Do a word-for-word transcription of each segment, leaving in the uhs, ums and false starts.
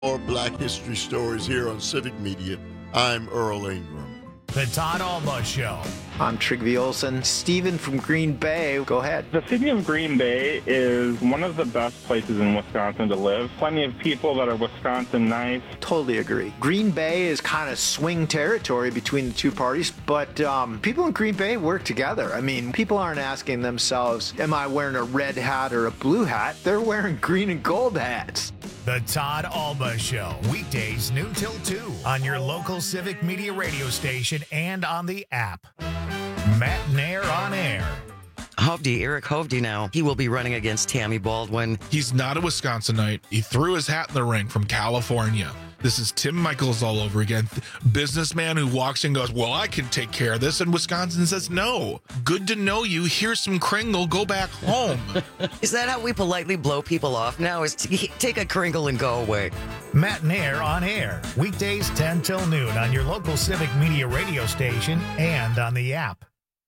More Black History Stories here on Civic Media. I'm Earl Ingram. The Todd Alba Show. I'm Trigby Olson. Stephen from Green Bay, go ahead. The city of Green Bay is one of the best places in Wisconsin to live. Plenty of people that are Wisconsin nice. Totally agree. Green Bay is kind of swing territory between the two parties, but um, people in Green Bay work together. I mean, people aren't asking themselves, am I wearing a red hat or a blue hat? They're wearing green and gold hats. The Todd Alba Show. Weekdays noon till two on your local Civic Media radio station and on the app. Matt Nair on air. Hovde, Eric Hovde now. He will be running against Tammy Baldwin. He's not a Wisconsinite. He threw his hat in the ring from California. This is Tim Michaels all over again. Businessman who walks in and goes, well, I can take care of this. And Wisconsin says, no. Good to know you. Here's some Kringle. Go back home. Is that how we politely blow people off now? Is to take a Kringle and go away? Matt Nair on air. Weekdays ten till noon on your local Civic Media radio station and on the app.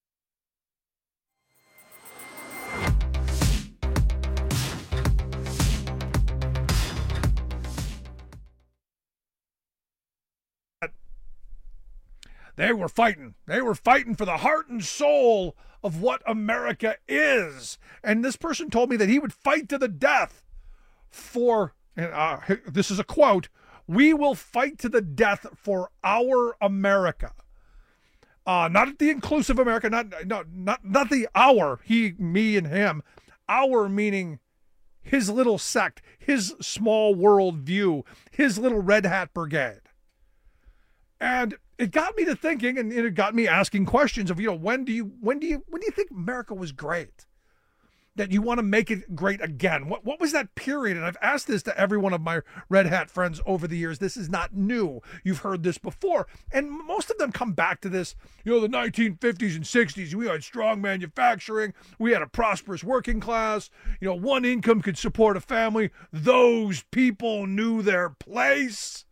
They were fighting. They were fighting for the heart and soul of what America is. And this person told me that he would fight to the death for, and uh, this is a quote, we will fight to the death for our America. Uh, not the inclusive America, not, not, not, not the our, he, me, and him. Our meaning his little sect, his small world view, his little red hat brigade. And it got me to thinking, and it got me asking questions of, you know, when do you, when do you, when do you think America was great? That you want to make it great again? What, what was that period? And I've asked this to every one of my red hat friends over the years. This is not new. You've heard this before. And most of them come back to this, you know, the nineteen fifties and sixties. We had strong manufacturing. We had a prosperous working class. You know, one income could support a family. Those people knew their place.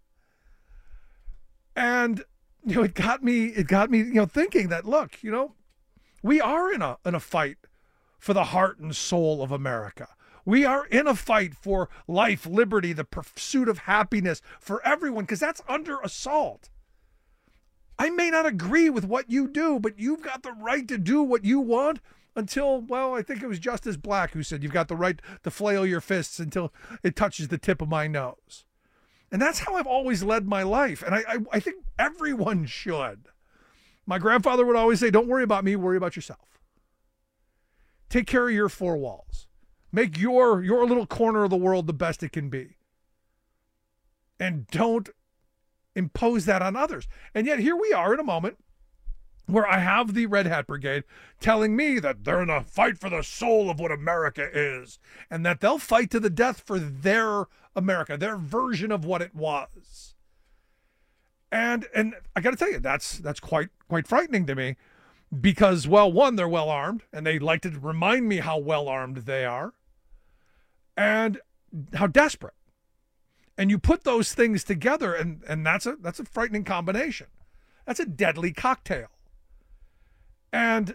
And, you know, it got me, it got me, you know, thinking that, look, you know, we are in a, in a fight for the heart and soul of America. We are in a fight for life, liberty, the pursuit of happiness for everyone, because that's under assault. I may not agree with what you do, but you've got the right to do what you want until, well, I think it was Justice Black who said you've got the right to flail your fists until it touches the tip of my nose. And that's how I've always led my life. And I, I, I think everyone should. My grandfather would always say, don't worry about me, worry about yourself. Take care of your four walls. Make your, your little corner of the world the best it can be. And don't impose that on others. And yet here we are in a moment where I have the Red Hat Brigade telling me that they're in a fight for the soul of what America is, and that they'll fight to the death for their America, their version of what it was. And and I got to tell you, that's that's quite quite frightening to me, because, well, one, they're well armed, and they like to remind me how well armed they are, and how desperate. And you put those things together, and and that's a that's a frightening combination. That's a deadly cocktail. And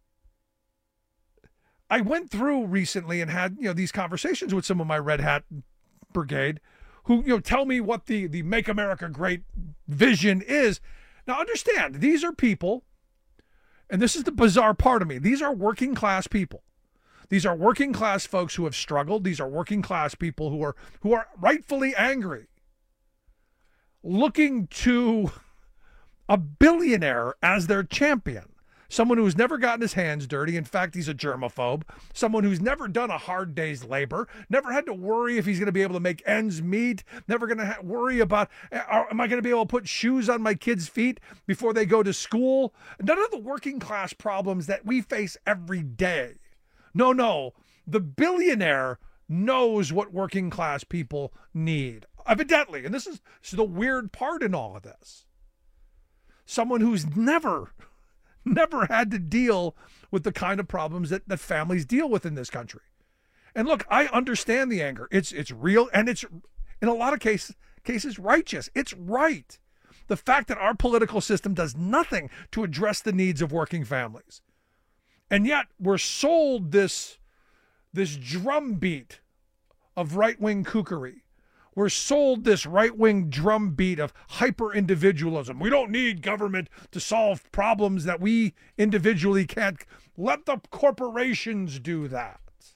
I went through recently and had, you know, these conversations with some of my Red Hat Brigade who, you know, tell me what the, the Make America Great vision is. Now, understand, these are people, and this is the bizarre part of me, these are working class people. These are working class folks who have struggled. These are working class people who are who are rightfully angry, looking to a billionaire as their champion. Someone who's never gotten his hands dirty. In fact, he's a germaphobe. Someone who's never done a hard day's labor, never had to worry if he's going to be able to make ends meet, never going to ha- worry about, are, am I going to be able to put shoes on my kids' feet before they go to school? None of the working class problems that we face every day. No, no. The billionaire knows what working class people need. Evidently. And this is, this is the weird part in all of this. Someone who's never... never had to deal with the kind of problems that, that families deal with in this country. And look, I understand the anger. It's it's real, and it's, in a lot of case, cases, righteous. It's right. The fact that our political system does nothing to address the needs of working families. And yet we're sold this, this drumbeat of right-wing kookery, we're sold this right-wing drumbeat of hyper-individualism. We don't need government to solve problems that we individually can't. Let the corporations do that.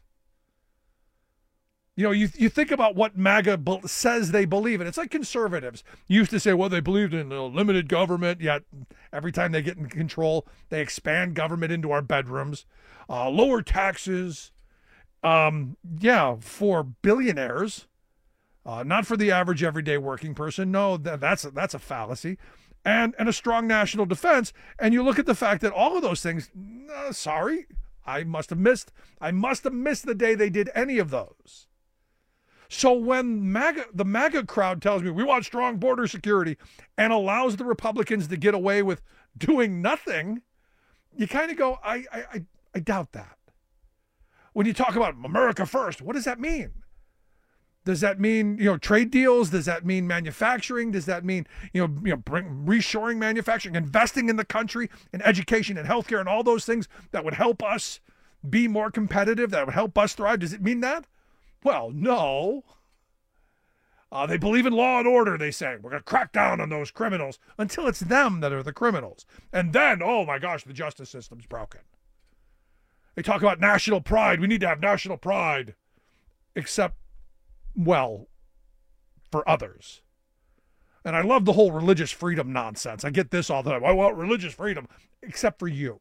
You know, you you think about what MAGA be- says they believe in. It's like conservatives used to say, well, they believed in a limited government, yet every time they get in control, they expand government into our bedrooms, uh, lower taxes, um, yeah, for billionaires, uh, not for the average everyday working person. No, that, that's, a, that's a fallacy. And, and a strong national defense. And you look at the fact that all of those things, uh, sorry, I must have missed, I must have missed the day they did any of those. So when MAGA, the MAGA crowd tells me we want strong border security and allows the Republicans to get away with doing nothing, you kind of go, I, I, I doubt that. When you talk about America first, what does that mean? Does that mean, you know, trade deals? Does that mean manufacturing? Does that mean, you know, you know, bring reshoring manufacturing, investing in the country, in education and healthcare and all those things that would help us be more competitive, that would help us thrive? Does it mean that? Well, no. Uh, they believe in law and order, they say. We're going to crack down on those criminals until it's them that are the criminals. And then, oh my gosh, the justice system's broken. They talk about national pride. We need to have national pride. Except, well, for others. And I love the whole religious freedom nonsense. I get this all the time. I want religious freedom, except for you.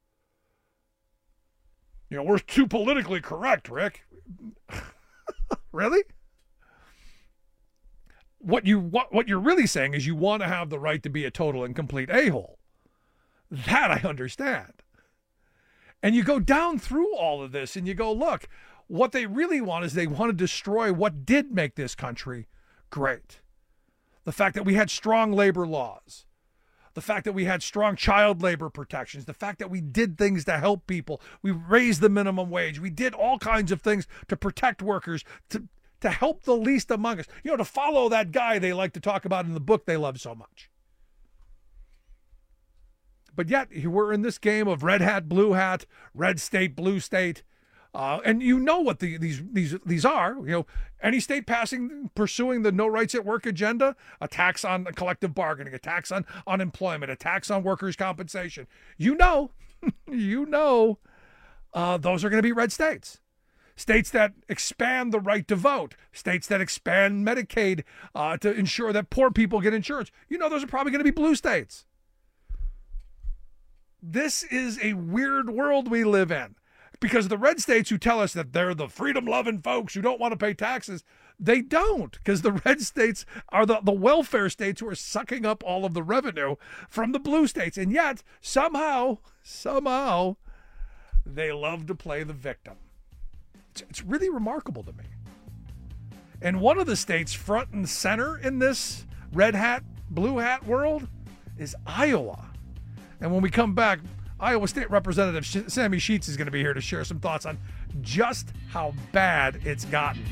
You know, we're too politically correct, Rick. Really? What you what, what you're really saying is you want to have the right to be a total and complete a-hole. That I understand. And you go down through all of this and you go, look, what they really want is they want to destroy what did make this country great. The fact that we had strong labor laws. The fact that we had strong child labor protections, the fact that we did things to help people, we raised the minimum wage, we did all kinds of things to protect workers, to, to help the least among us, you know, to follow that guy they like to talk about in the book they love so much. But yet, we're in this game of red hat, blue hat, red state, blue state. Uh, and you know what the, these these these are. You know, any state passing, pursuing the no rights at work agenda, a tax on collective bargaining, a tax on unemployment, a tax on workers' compensation. You know, you know, uh, those are going to be red states. States that expand the right to vote, states that expand Medicaid uh, to ensure that poor people get insurance. You know, those are probably going to be blue states. This is a weird world we live in. Because the red states who tell us that they're the freedom-loving folks who don't want to pay taxes, they don't. Because the red states are the, the welfare states who are sucking up all of the revenue from the blue states. And yet, somehow, somehow, they love to play the victim. It's, it's really remarkable to me. And one of the states front and center in this red hat, blue hat world is Iowa. And when we come back, Iowa State Representative Sammy Sheets is going to be here to share some thoughts on just how bad it's gotten.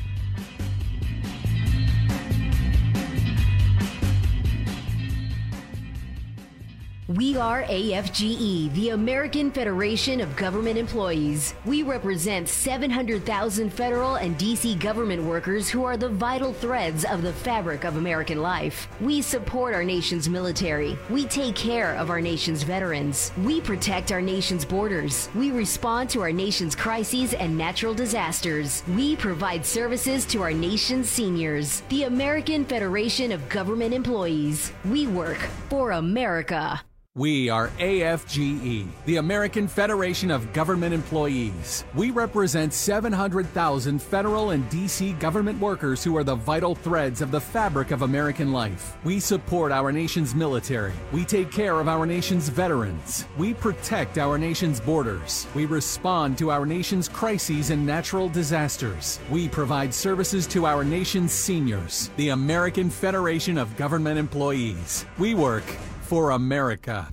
We are A F G E, the American Federation of Government Employees. We represent seven hundred thousand federal and D C government workers who are the vital threads of the fabric of American life. We support our nation's military. We take care of our nation's veterans. We protect our nation's borders. We respond to our nation's crises and natural disasters. We provide services to our nation's seniors. The American Federation of Government Employees. We work for America. We are A F G E, the American Federation of Government Employees. We represent seven hundred thousand federal and D C government workers who are the vital threads of the fabric of American life. We support our nation's military. We take care of our nation's veterans. We protect our nation's borders. We respond to our nation's crises and natural disasters. We provide services to our nation's seniors. The American Federation of Government Employees. We work for America.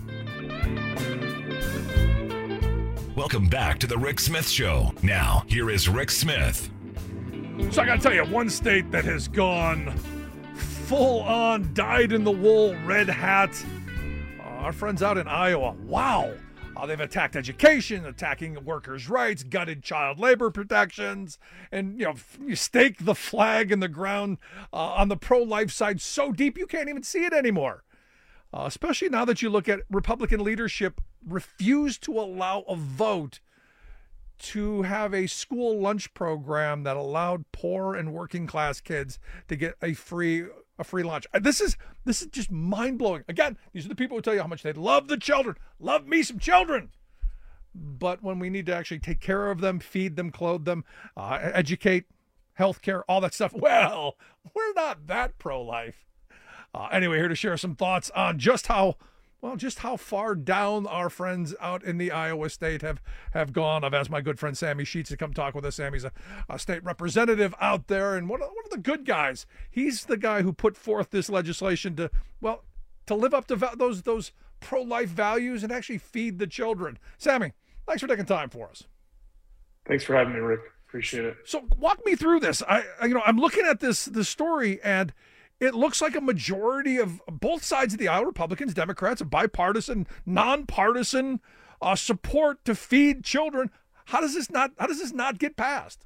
Welcome back to the Rick Smith Show. Now, here is Rick Smith. So I got to tell you, one state that has gone full on, dyed in the wool, red hat. Uh, our friends out in Iowa. Wow. Uh, they've attacked education, attacking workers' rights, gutted child labor protections, and you know, you stake the flag in the ground uh, on the pro-life side so deep you can't even see it anymore. Uh, especially now that you look at Republican leadership refuse to allow a vote to have a school lunch program that allowed poor and working class kids to get a free a free lunch. This is this is just mind-blowing. Again, these are the people who tell you how much they love the children. Love me some children. But when we need to actually take care of them, feed them, clothe them, uh, educate, healthcare, all that stuff, well, we're not that pro-life. Uh, anyway, here to share some thoughts on just how Well, just how far down our friends out in the Iowa state have, have gone. I've asked my good friend Sammy Sheets to come talk with us. Sammy's a, a state representative out there and one of, one of the good guys. He's the guy who put forth this legislation to, well, to live up to va- those those pro-life values and actually feed the children. Sammy, thanks for taking time for us. Thanks for having me, Rick. Appreciate it. So walk me through this. I, I you know, I'm looking at this this story and it looks like a majority of both sides of the aisle, Republicans, Democrats, a bipartisan, nonpartisan uh, support to feed children. How does this not? How does this not get passed?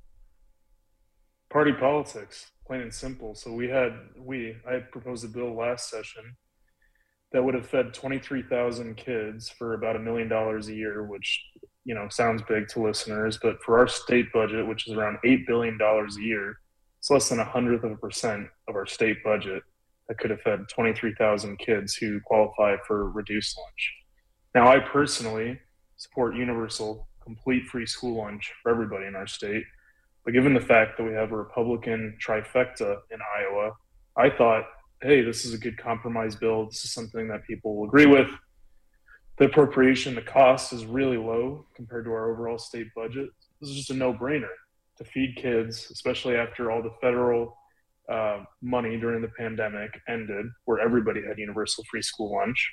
Party politics, plain and simple. So we had we I had proposed a bill last session that would have fed twenty-three thousand kids for about a million dollars a year, which you know sounds big to listeners, but for our state budget, which is around eight billion dollars a year. It's less than a hundredth of a percent of our state budget that could have fed twenty-three thousand kids who qualify for reduced lunch. Now, I personally support universal, complete free school lunch for everybody in our state. But given the fact that we have a Republican trifecta in Iowa, I thought, hey, this is a good compromise bill. This is something that people will agree with. The appropriation, the cost is really low compared to our overall state budget. This is just a no-brainer. To feed kids, especially after all the federal uh, money during the pandemic ended, where everybody had universal free school lunch,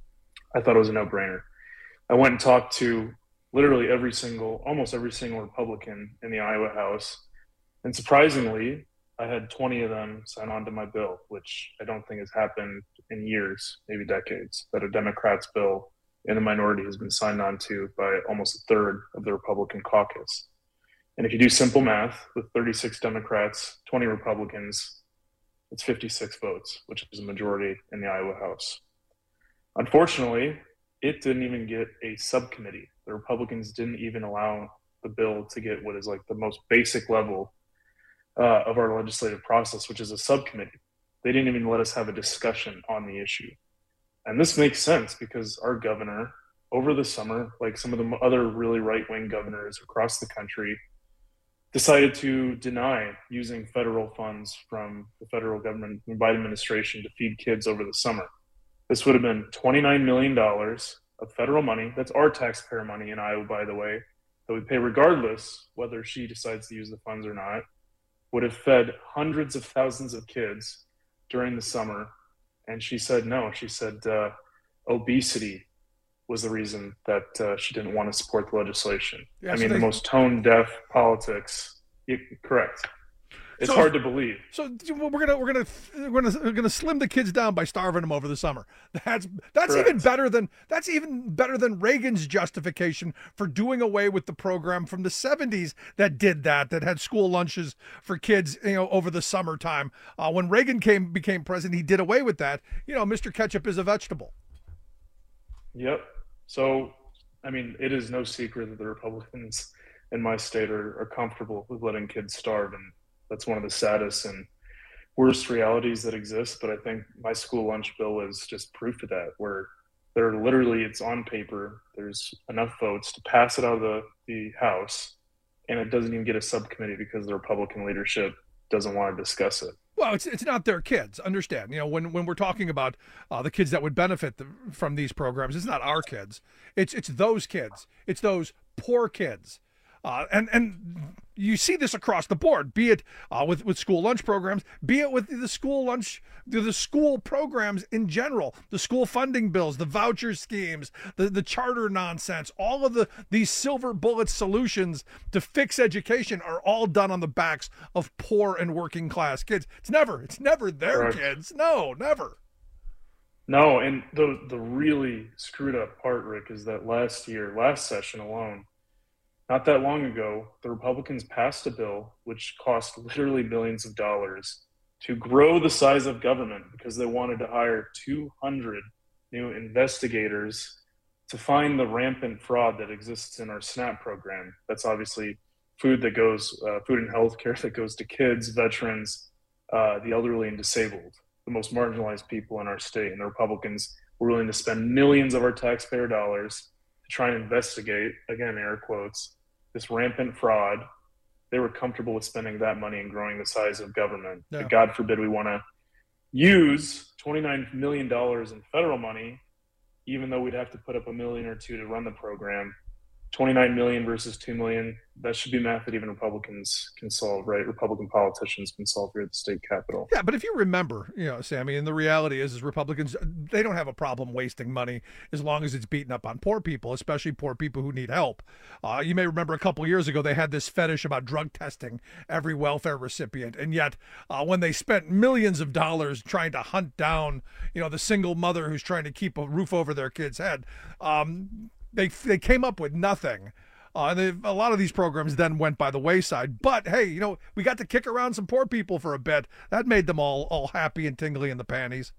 I thought it was a no-brainer. I went and talked to literally every single, almost every single Republican in the Iowa House, and surprisingly, I had twenty of them sign on to my bill, which I don't think has happened in years, maybe decades, that a Democrat's bill in the minority has been signed on to by almost a third of the Republican caucus. And if you do simple math, with thirty-six Democrats, twenty Republicans, it's fifty-six votes, which is a majority in the Iowa House. Unfortunately, it didn't even get a subcommittee. The Republicans didn't even allow the bill to get what is like the most basic level uh, of our legislative process, which is a subcommittee. They didn't even let us have a discussion on the issue. And this makes sense because our governor, over the summer, like some of the other really right-wing governors across the country, decided to deny using federal funds from the federal government and Biden administration to feed kids over the summer. This would have been twenty-nine million dollars of federal money. That's our taxpayer money in Iowa, by the way, that we pay regardless whether she decides to use the funds or not, would have fed hundreds of thousands of kids during the summer. And she said no. She said uh, obesity was the reason that uh, she didn't want to support the legislation. Yeah, I so mean, they, the most tone-deaf politics. It, correct. It's so hard to believe. So we're gonna we're gonna we're gonna we're gonna slim the kids down by starving them over the summer. That's that's correct. even better than that's even better than Reagan's justification for doing away with the program from the seventies that did that that had school lunches for kids, you know, over the summertime. Uh, when Reagan came became president, he did away with that. You know, Mister Ketchup is a vegetable. Yep. So, I mean, it is no secret that the Republicans in my state are, are comfortable with letting kids starve, and that's one of the saddest and worst realities that exist. But I think my school lunch bill is just proof of that, where they're literally, it's on paper, there's enough votes to pass it out of the, the House, and it doesn't even get a subcommittee because the Republican leadership doesn't want to discuss it. Well, it's it's not their kids. Understand, you know, when when we're talking about uh, the kids that would benefit the, from these programs, it's not our kids. It's it's those kids. It's those poor kids. Uh, and and you see this across the board, be it uh, with, with school lunch programs, be it with the school lunch, the school programs in general, the school funding bills, the voucher schemes, the, the charter nonsense, all of the these silver bullet solutions to fix education are all done on the backs of poor and working class kids. It's never, it's never their Correct. kids. No, never. No, and the the really screwed up part, Rick, is that last year, last session alone, not that long ago, the Republicans passed a bill which cost literally millions of dollars to grow the size of government because they wanted to hire two hundred new investigators to find the rampant fraud that exists in our SNAP program. That's obviously food that goes, uh, food and health care that goes to kids, veterans, uh, the elderly and disabled, the most marginalized people in our state. And the Republicans were willing to spend millions of our taxpayer dollars to try and investigate, again, air quotes, this rampant fraud. They were comfortable with spending that money and growing the size of government. Yeah. God forbid we want to use twenty-nine million dollars in federal money, even though we'd have to put up a million or two to run the program. twenty-nine million versus two million, that should be math that even Republicans can solve, right? Republican politicians can solve here at the state capitol. Yeah, but if you remember, you know, Sammy, and the reality is, is Republicans, they don't have a problem wasting money as long as it's beaten up on poor people, especially poor people who need help. Uh, you may remember a couple of years ago, they had this fetish about drug testing every welfare recipient. And yet uh, when they spent millions of dollars trying to hunt down, you know, the single mother who's trying to keep a roof over their kid's head, um, They they came up with nothing. Uh, and they, a lot of these programs then went by the wayside. But, hey, you know, we got to kick around some poor people for a bit. That made them all, all happy and tingly in the panties.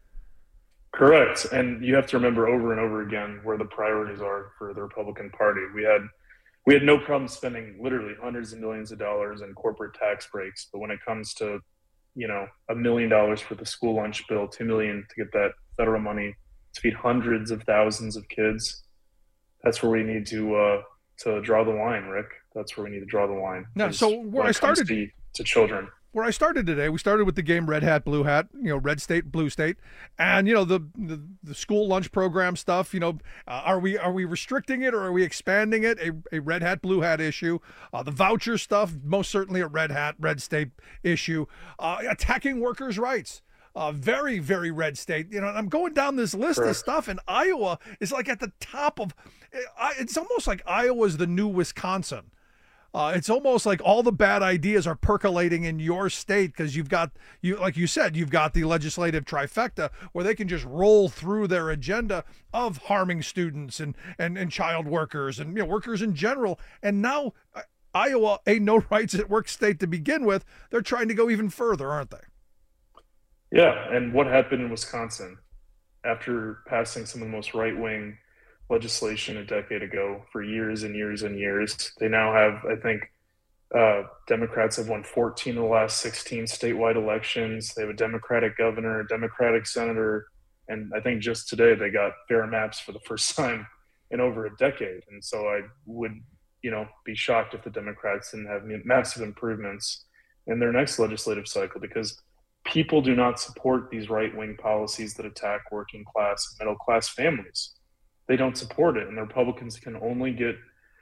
Correct. And you have to remember over and over again where the priorities are for the Republican Party. We had we had no problem spending literally hundreds of millions of dollars in corporate tax breaks. But when it comes to, you know, a million dollars for the school lunch bill, two million to get that federal money to feed hundreds of thousands of kids, that's where we need to uh, to draw the line, Rick. That's where we need to draw the line. Now, so where I started to, to children, where I started today, we started with the game Red Hat, Blue Hat. You know, red state, blue state, and you know the the, the school lunch program stuff. You know, uh, are we are we restricting it or are we expanding it? A, a Red Hat, Blue Hat issue. Uh, the voucher stuff, most certainly a Red Hat, red state issue. Uh, attacking workers' rights. Uh, very, very red state. You know, I'm going down this list Correct. of stuff, and Iowa is like at the top of. It's almost like Iowa's the new Wisconsin. Uh, it's almost like all the bad ideas are percolating in your state because you've got you, like you said, you've got the legislative trifecta where they can just roll through their agenda of harming students and and and child workers and you know workers in general. And now uh, Iowa, a no rights at work state to begin with, they're trying to go even further, aren't they? Yeah, and what happened in Wisconsin after passing some of the most right-wing legislation a decade ago for years and years and years? They now have, I think, uh, Democrats have won fourteen of the last sixteen statewide elections. They have a Democratic governor, a Democratic senator, and I think just today they got fair maps for the first time in over a decade. And so I would, you know, be shocked if the Democrats didn't have massive improvements in their next legislative cycle, because people do not support these right-wing policies that attack working class and middle class families. They don't support it, and the Republicans can only get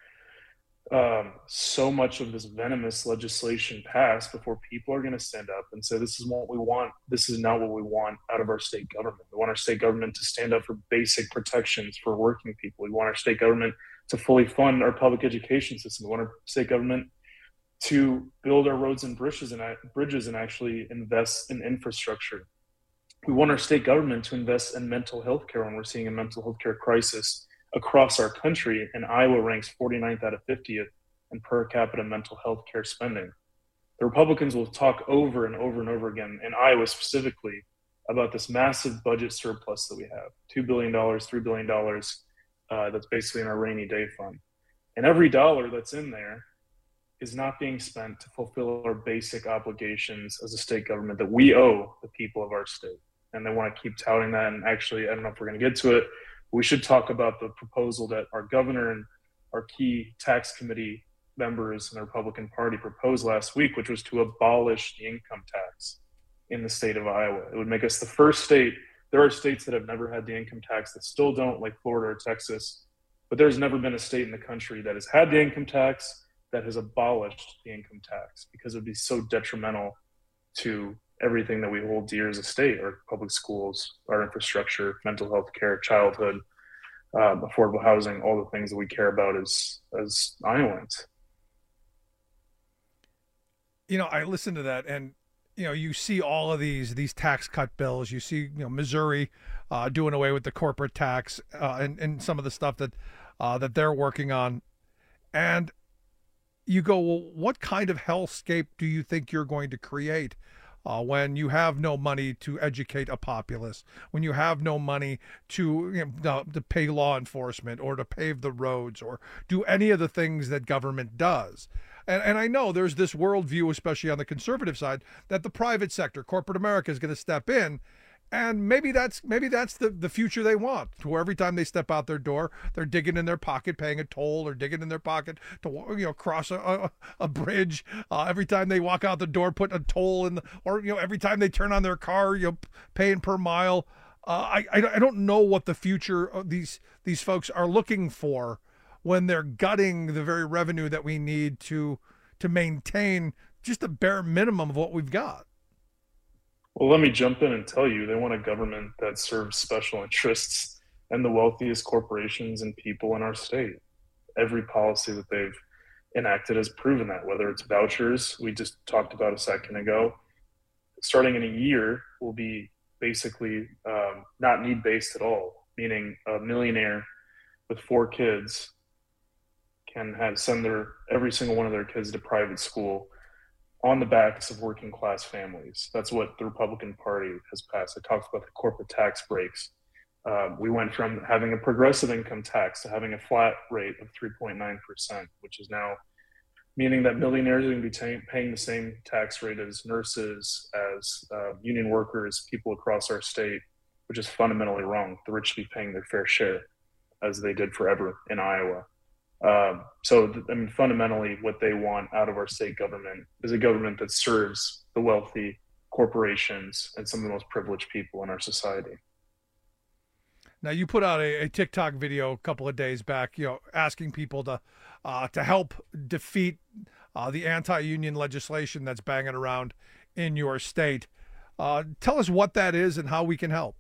um, so much of this venomous legislation passed before people are going to stand up and say, this is what we want. This is not what we want out of our state government. We want our state government to stand up for basic protections for working people. We want our state government to fully fund our public education system. We want our state government to build our roads and bridges and bridges and actually invest in infrastructure. We want our state government to invest in mental health care when we're seeing a mental health care crisis across our country, and Iowa ranks forty-ninth out of fiftieth in per capita mental health care spending. The Republicans will talk over and over and over again, in Iowa specifically, about this massive budget surplus that we have, two billion dollars, three billion dollars, uh, that's basically in our rainy day fund. And every dollar that's in there is not being spent to fulfill our basic obligations as a state government that we owe the people of our state. And they want to keep touting that. And actually, I don't know if we're going to get to it. We should talk about the proposal that our governor and our key tax committee members in the Republican Party proposed last week, which was to abolish the income tax in the state of Iowa. It would make us the first state. There are states that have never had the income tax that still don't, like Florida or Texas. But there's never been a state in the country that has had the income tax that has abolished the income tax, because it would be so detrimental to everything that we hold dear as a state: our public schools, our infrastructure, mental health care, childhood, uh, affordable housing, all the things that we care about as as Iowans. You know, I listened to that, and you know, you see all of these these tax cut bills. You see, you know, Missouri uh, doing away with the corporate tax uh, and and some of the stuff that uh, that they're working on, and you go, well, what kind of hellscape do you think you're going to create uh, when you have no money to educate a populace, when you have no money to you know, to pay law enforcement or to pave the roads or do any of the things that government does? And, and I know there's this worldview, especially on the conservative side, that the private sector, corporate America, is going to step in. And maybe that's maybe that's the, the future they want, to where every time they step out their door, they're digging in their pocket, paying a toll, or digging in their pocket to you know cross a, a, a bridge. Uh, every time they walk out the door, putting a toll in, the, or you know every time they turn on their car, you know paying per mile. Uh, I, I I don't know what the future of these these folks are looking for when they're gutting the very revenue that we need to to maintain just the bare minimum of what we've got. Well, let me jump in and tell you, they want a government that serves special interests and the wealthiest corporations and people in our state. Every policy that they've enacted has proven that, whether it's vouchers, we just talked about a second ago, starting in a year will be basically um, not need-based at all, meaning a millionaire with four kids can have send their every single one of their kids to private school on the backs of working class families. That's what the Republican Party has passed. It talks about the corporate tax breaks. Uh, we went from having a progressive income tax to having a flat rate of three point nine percent, which is now meaning that millionaires are going to be t- paying the same tax rate as nurses, as uh, union workers, people across our state, which is fundamentally wrong. The rich should be paying their fair share, as they did forever in Iowa. Um, so, I mean, fundamentally, what they want out of our state government is a government that serves the wealthy, corporations, and some of the most privileged people in our society. Now, you put out a, a TikTok video a couple of days back, you know, asking people to uh, to help defeat uh, the anti-union legislation that's banging around in your state. Uh, tell us what that is and how we can help.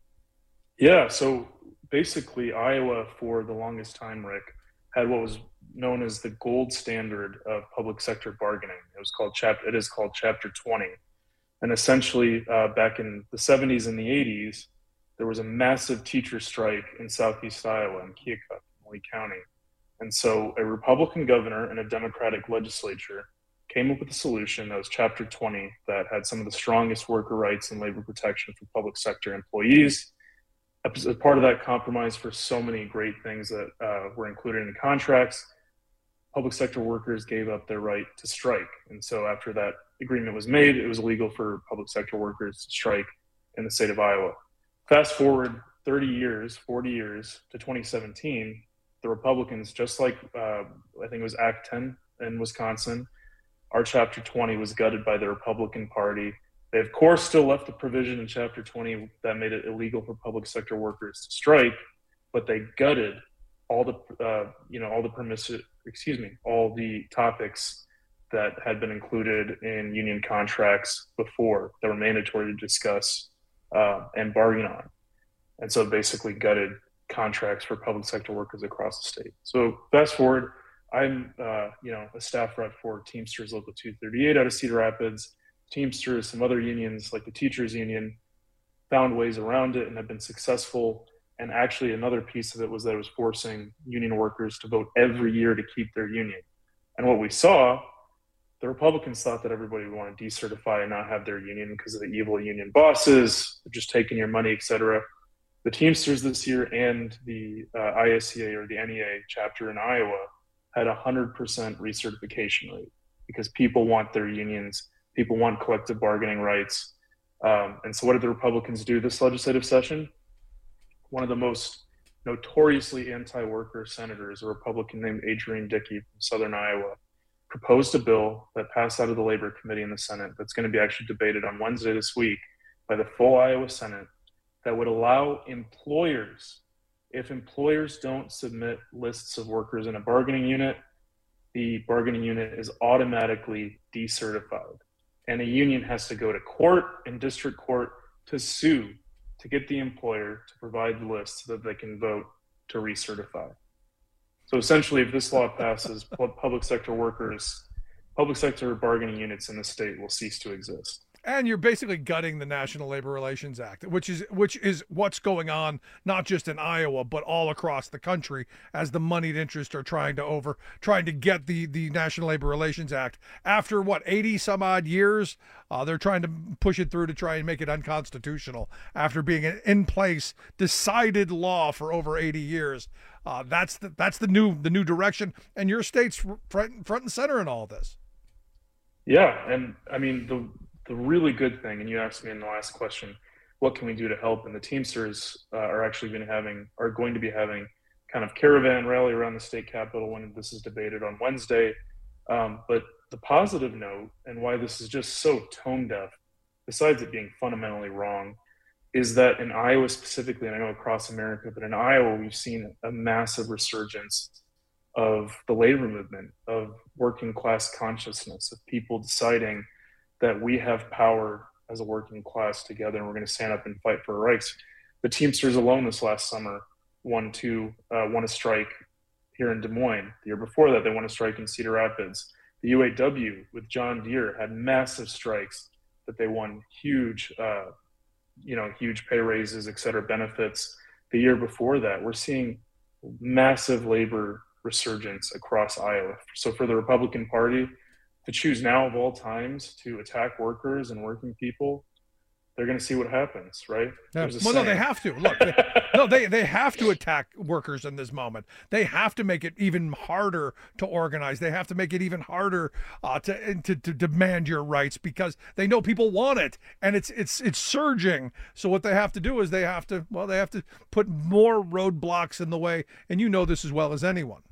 Yeah, so basically, Iowa, for the longest time, Rick, had what was known as the gold standard of public sector bargaining. It was called chapter. It is called Chapter twenty, and essentially, uh, back in the seventies and the eighties, there was a massive teacher strike in Southeast Iowa in Keokuk, Lee County, and so a Republican governor and a Democratic legislature came up with a solution that was Chapter twenty, that had some of the strongest worker rights and labor protection for public sector employees. As part of that compromise, for so many great things that uh, were included in contracts, public sector workers gave up their right to strike. And so after that agreement was made, it was illegal for public sector workers to strike in the state of Iowa. Fast forward thirty years, forty years to twenty seventeen, the Republicans, just like uh, I think it was Act ten in Wisconsin, our Chapter twenty was gutted by the Republican Party. They, of course, still left the provision in Chapter twenty that made it illegal for public sector workers to strike, but they gutted all the, uh, you know, all the permissive, excuse me, all the topics that had been included in union contracts before that were mandatory to discuss uh, and bargain on. And so basically gutted contracts for public sector workers across the state. So fast forward, I'm, uh, you know, a staff rep for Teamsters Local two thirty-eight out of Cedar Rapids. Teamsters, some other unions like the Teachers Union, found ways around it and have been successful. And actually another piece of it was that it was forcing union workers to vote every year to keep their union. And what we saw, the Republicans thought that everybody would want to decertify and not have their union because of the evil union bosses, just taking your money, et cetera. The Teamsters this year and the uh, I S C A or the N E A chapter in Iowa had a one hundred percent recertification rate because people want their unions. People want collective bargaining rights. Um, and so what did the Republicans do this legislative session? One of the most notoriously anti-worker senators, a Republican named Adrian Dickey from Southern Iowa, proposed a bill that passed out of the Labor Committee in the Senate that's going to be actually debated on Wednesday this week by the full Iowa Senate that would allow employers, if employers don't submit lists of workers in a bargaining unit, the bargaining unit is automatically decertified. And a union has to go to court and district court to sue to get the employer to provide the list so that they can vote to recertify. So essentially, if this law passes, public sector workers, public sector bargaining units in the state will cease to exist. And you're basically gutting the National Labor Relations Act, which is which is what's going on not just in Iowa but all across the country as the moneyed interests are trying to over trying to get the the National Labor Relations Act after what eighty some odd years. Uh, they're trying to push it through to try and make it unconstitutional after being an in place decided law for over eighty years. Uh, that's the that's the new the new direction, and your state's front front and center in all this. Yeah, and I mean the. The really good thing, and you asked me in the last question, what can we do to help? And the Teamsters uh, are actually going to having are going to be having kind of caravan rally around the state capitol when this is debated on Wednesday. Um, but the positive note, and why this is just so tone deaf, besides it being fundamentally wrong, is that in Iowa specifically, and I know across America, but in Iowa we've seen a massive resurgence of the labor movement, of working class consciousness, of people deciding that we have power as a working class together, and we're going to stand up and fight for our rights. The Teamsters alone this last summer won two, uh, won a strike here in Des Moines. The year before that, they won a strike in Cedar Rapids. The U A W with John Deere had massive strikes that they won huge, uh, you know, huge pay raises, et cetera, benefits. The year before that, we're seeing massive labor resurgence across Iowa. So for the Republican Party to choose now of all times to attack workers and working people, they're going to see what happens, right? Yeah. Well, no, they have to. Look, they, no, they they have to attack workers in this moment. They have to make it even harder to organize. They have to make it even harder uh, to, to to demand your rights because they know people want it, and it's it's it's surging. So what they have to do is they have to well they have to put more roadblocks in the way, and you know this as well as anyone.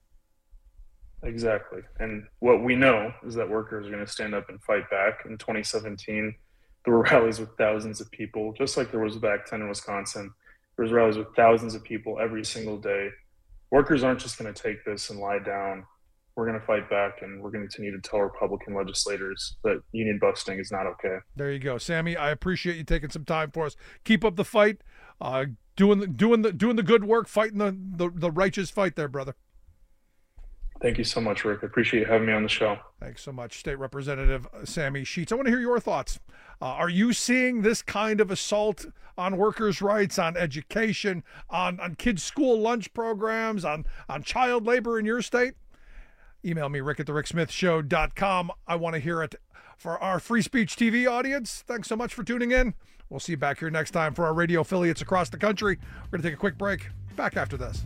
Exactly. And what we know is that workers are going to stand up and fight back. In twenty seventeen, there were rallies with thousands of people, just like there was back then in Wisconsin. There was rallies with thousands of people every single day. Workers aren't just going to take this and lie down. We're going to fight back, and we're going to continue to tell Republican legislators that union busting is not okay. There you go. Sammy, I appreciate you taking some time for us. Keep up the fight, uh, doing, the, doing, the, doing the good work, fighting the, the, the righteous fight there, brother. Thank you so much, Rick. I appreciate you having me on the show. Thanks so much, State Representative Sammy Sheets. I want to hear your thoughts. Uh, are you seeing this kind of assault on workers' rights, on education, on, on kids' school lunch programs, on, on child labor in your state? Email me, rick at the rick smith show dot com. I want to hear it. For our Free Speech T V audience, thanks so much for tuning in. We'll see you back here next time for our radio affiliates across the country. We're going to take a quick break. Back after this.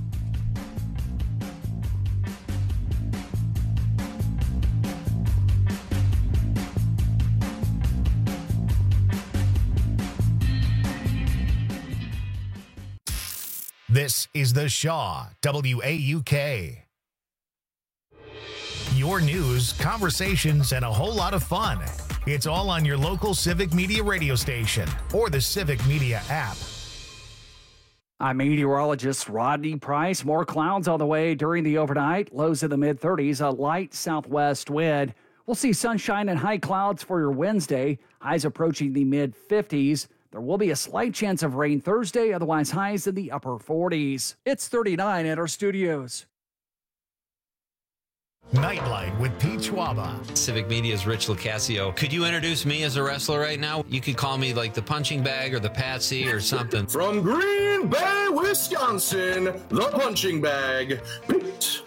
This is the Shaw, W A U K. Your news, conversations, and a whole lot of fun. It's all on your local Civic Media radio station or the Civic Media app. I'm meteorologist Rodney Price. More clouds on the way during the overnight. Lows in the mid thirties, a light southwest wind. We'll see sunshine and high clouds for your Wednesday. Highs approaching the mid fifties. There will be a slight chance of rain Thursday, otherwise highs in the upper forties. It's thirty-nine at our studios. Nightlight with Pete Schwaba. Civic Media's Rich Lucasio. Could you introduce me as a wrestler right now? You could call me like the punching bag or the patsy or something. From Green Bay, Wisconsin, the punching bag, Pete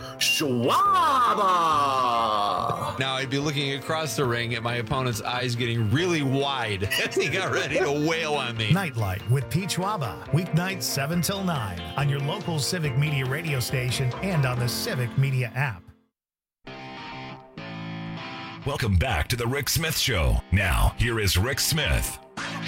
Schwaba. Now I'd be looking across the ring at my opponent's eyes getting really wide as he got ready to wail on me. Nightlight with Pete Schwaba. Weeknights seven till nine on your local Civic Media radio station and on the Civic Media app. Welcome back to the Rick Smith Show. Now, here is Rick Smith.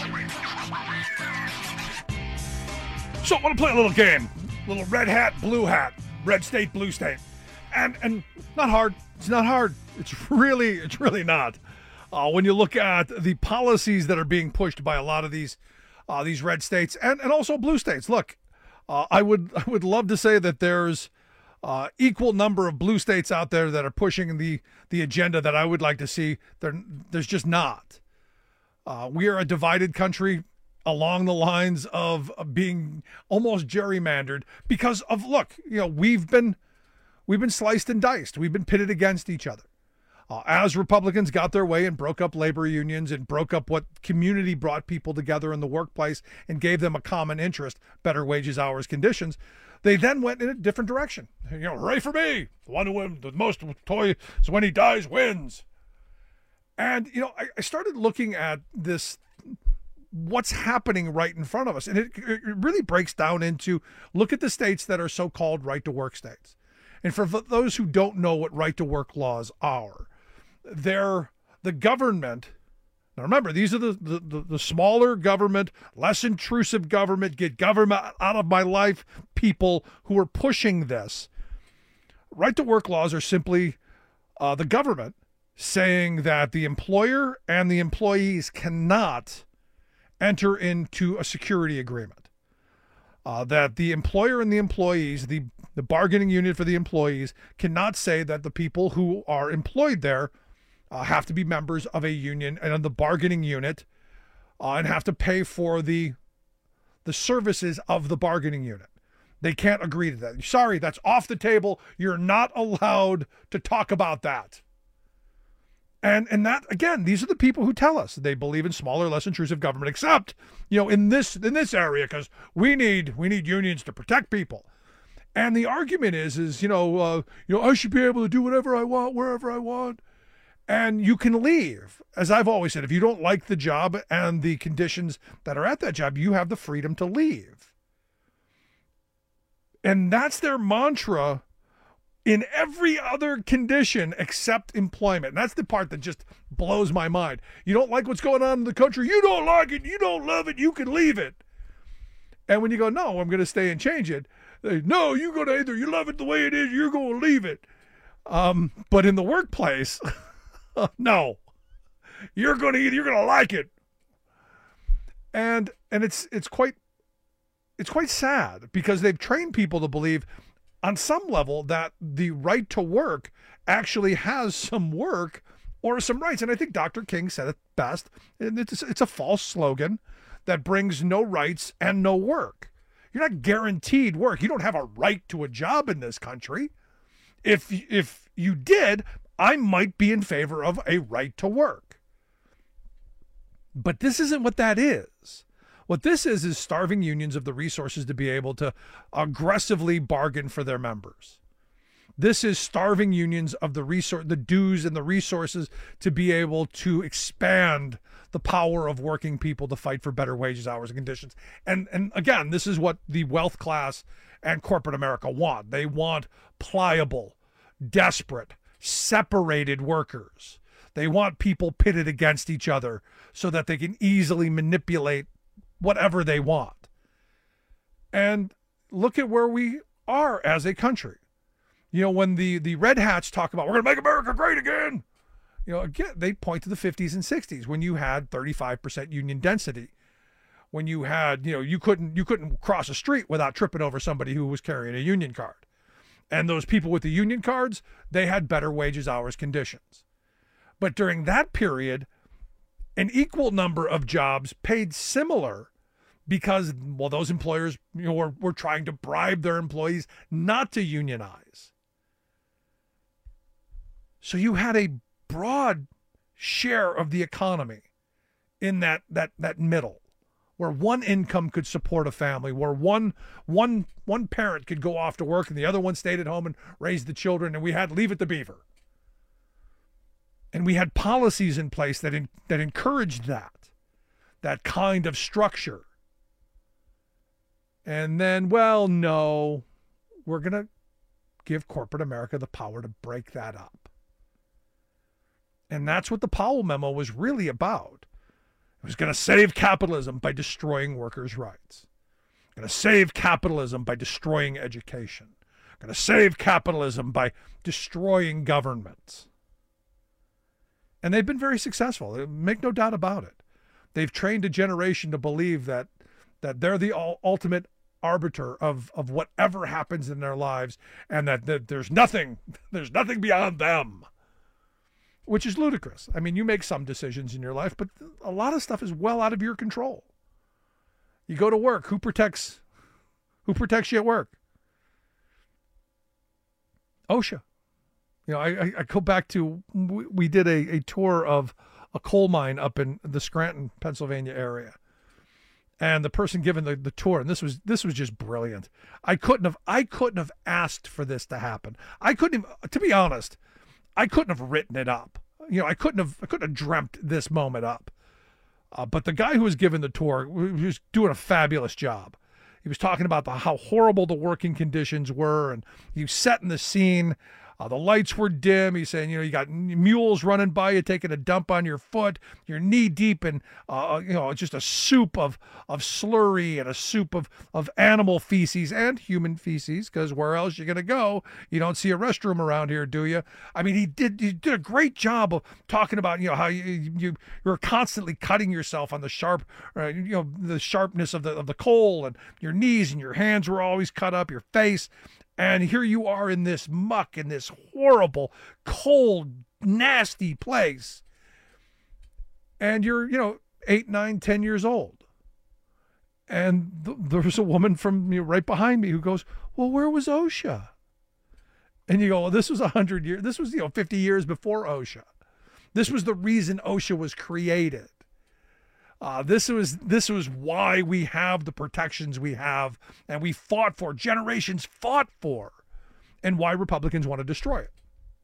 So I want to play a little game. A little red hat, blue hat. Red state, blue state. And and not hard. It's not hard. It's really, it's really not. Uh, when you look at the policies that are being pushed by a lot of these uh, these red states and, and also blue states. Look, uh, I would I would love to say that there's Uh, equal number of blue states out there that are pushing the the agenda that I would like to see. There, there's just not. Uh, we are a divided country along the lines of, of being almost gerrymandered because of, look, you know, we've been we've been sliced and diced. We've been pitted against each other. Uh, as Republicans got their way and broke up labor unions and broke up what community brought people together in the workplace and gave them a common interest, better wages, hours, conditions, they then went in a different direction. You know, hooray for me. The one who wins the most toys when he dies wins. And, you know, I, I started looking at this, what's happening right in front of us. And it, it really breaks down into, look at the states that are so-called right-to-work states. And for those who don't know what right-to-work laws are, they're the government. Now remember, these are the, the, the, the smaller government, less intrusive government, get government out of my life people who are pushing this. Right-to-work laws are simply uh, the government saying that the employer and the employees cannot enter into a security agreement. Uh, that the employer and the employees, the, the bargaining unit for the employees, cannot say that the people who are employed there uh, have to be members of a union and of the bargaining unit uh, and have to pay for the, the services of the bargaining unit. They can't agree to that. Sorry, that's off the table. You're not allowed to talk about that. And and that, again, these are the people who tell us they believe in smaller, less intrusive government, except, you know, in this in this area, because we need we need unions to protect people. And the argument is, is you know, uh, you know, I should be able to do whatever I want, wherever I want. And you can leave. As I've always said, if you don't like the job and the conditions that are at that job, you have the freedom to leave. And that's their mantra in every other condition except employment. And that's the part that just blows my mind. You don't like what's going on in the country. You don't like it. You don't love it. You can leave it. And when you go, no, I'm going to stay and change it. They, no, you're going to either you love it the way it is, you're going to leave it. Um, but in the workplace, no, you're going to either you're going to like it. And and it's it's quite it's quite sad because they've trained people to believe on some level that the right to work actually has some work or some rights. And I think Doctor King said it best. It's, it's a false slogan that brings no rights and no work. You're not guaranteed work. You don't have a right to a job in this country. If, if you did, I might be in favor of a right to work. But this isn't what that is. What this is is starving unions of the resources to be able to aggressively bargain for their members. This is starving unions of the resource, the dues and the resources to be able to expand the power of working people to fight for better wages, hours, and conditions. And and again, this is what the wealth class and corporate America want. They want pliable, desperate, separated workers. They want people pitted against each other so that they can easily manipulate whatever they want. And look at where we are as a country. You know, when the, the red hats talk about, we're going to make America great again, you know, again, they point to the fifties and sixties when you had thirty-five percent union density, when you had, you know, you couldn't, you couldn't cross a street without tripping over somebody who was carrying a union card. And those people with the union cards, they had better wages, hours, conditions. But during that period, an equal number of jobs paid similar because, well, those employers, you know, were, were trying to bribe their employees not to unionize. So you had a broad share of the economy in that that that middle, where one income could support a family, where one one one parent could go off to work and the other one stayed at home and raised the children, and we had Leave It to Beaver. And we had policies in place that in, that encouraged that, that kind of structure. And then, well, no, we're going to give corporate America the power to break that up. And that's what the Powell memo was really about. It was going to save capitalism by destroying workers' rights. Going to save capitalism by destroying education. Going to save capitalism by destroying governments. And they've been very successful. Make no doubt about it. They've trained a generation to believe that that they're the ultimate arbiter of, of whatever happens in their lives, and that, that there's nothing, there's nothing beyond them, which is ludicrous. I mean, you make some decisions in your life, but a lot of stuff is well out of your control. You go to work. Who protects, who protects you at work? OSHA. You know, I, I go back to, we, we did a, a tour of a coal mine up in the Scranton, Pennsylvania area. And the person giving the, the tour, and this was this was just brilliant. I couldn't have I couldn't have asked for this to happen. I couldn't have, to be honest, I couldn't have written it up. You know, I couldn't have I couldn't have dreamt this moment up. Uh, but the guy who was giving the tour was doing a fabulous job. He was talking about the, how horrible the working conditions were, and he was setting the scene. Uh, the lights were dim. He's saying, you know, you got mules running by you, taking a dump on your foot. You're knee deep in, uh, you know, just a soup of of slurry and a soup of of animal feces and human feces. Because where else you gonna go? You don't see a restroom around here, do you? I mean, he did he did a great job of talking about, you know, how you you you're constantly cutting yourself on the sharp, uh, you know, the sharpness of the of the coal, and your knees and your hands were always cut up, your face. And here you are in this muck, in this horrible, cold, nasty place. And you're, you know, eight, nine, ten years old. And th- there was a woman from, you know, right behind me who goes, well, where was OSHA? And you go, well, this was one hundred years, this was, you know, fifty years before OSHA. This was the reason OSHA was created. Uh, this was this was why we have the protections we have, and we fought for, generations fought for, and why Republicans want to destroy it.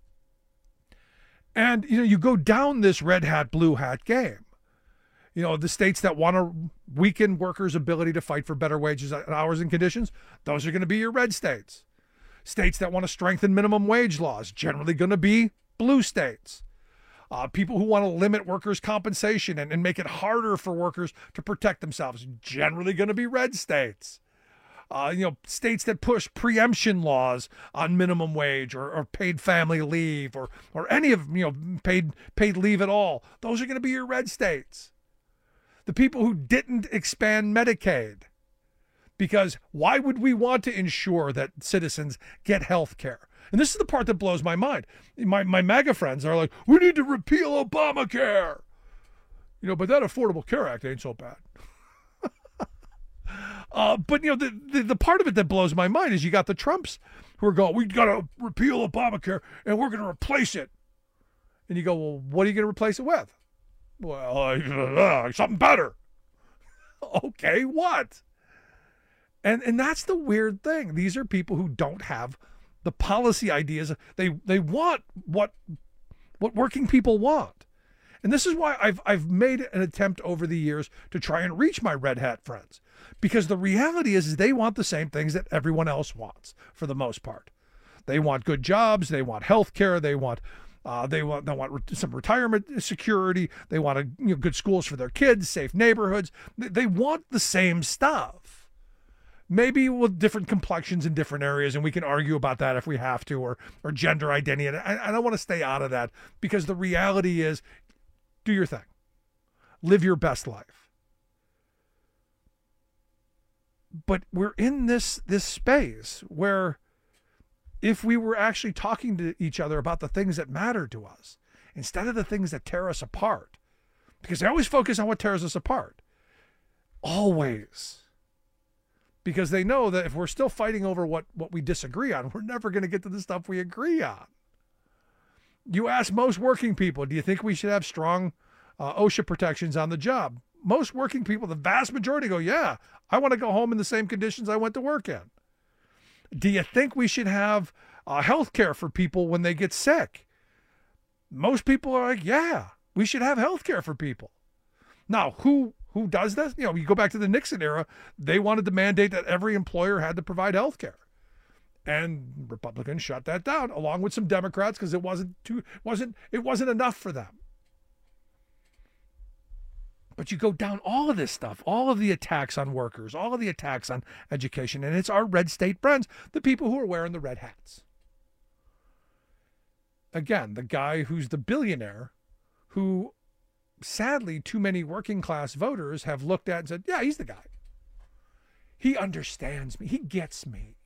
And, you know, you go down this red hat, blue hat game. You know, the states that want to weaken workers' ability to fight for better wages, hours, and conditions, those are going to be your red states. States that want to strengthen minimum wage laws, generally going to be blue states. Uh, people who want to limit workers' compensation and, and make it harder for workers to protect themselves, generally going to be red states. Uh, you know, states that push preemption laws on minimum wage or, or paid family leave or or any of, you know, paid paid leave at all, those are going to be your red states. The people who didn't expand Medicaid, because why would we want to ensure that citizens get health care? And this is the part that blows my mind. My my MAGA friends are like, we need to repeal Obamacare. You know, but that Affordable Care Act ain't so bad. uh, but, you know, the, the, the part of it that blows my mind is you got the Trumps who are going, we got to repeal Obamacare and we're going to replace it. And you go, well, what are you going to replace it with? Well, uh, something better. Okay, what? And and that's the weird thing. These are people who don't have the policy ideas. They they want what what working people want. And this is why I've I've made an attempt over the years to try and reach my red hat friends. Because the reality is, is they want the same things that everyone else wants for the most part. They want good jobs, they want health care, they want uh, they want they want re- some retirement security, they want a, you know, good schools for their kids, safe neighborhoods. They, they want the same stuff. Maybe with different complexions in different areas, and we can argue about that if we have to, or or gender identity. And I, I don't want to stay out of that, because the reality is, do your thing. Live your best life. But we're in this this space where if we were actually talking to each other about the things that matter to us, instead of the things that tear us apart, because they always focus on what tears us apart. Always. Because they know that if we're still fighting over what, what we disagree on, we're never going to get to the stuff we agree on. You ask most working people, do you think we should have strong uh, OSHA protections on the job? Most working people, the vast majority, go, yeah, I want to go home in the same conditions I went to work in. Do you think we should have uh, health care for people when they get sick? Most people are like, yeah, we should have health care for people. Now, who... Who does this? You know, you go back to the Nixon era, they wanted to mandate that every employer had to provide health care. And Republicans shut that down, along with some Democrats, because it wasn't too wasn't it wasn't enough for them. But you go down all of this stuff, all of the attacks on workers, all of the attacks on education, and it's our red state friends, the people who are wearing the red hats. Again, the guy who's the billionaire who, sadly, too many working class voters have looked at and said, yeah, he's the guy. He understands me. He gets me.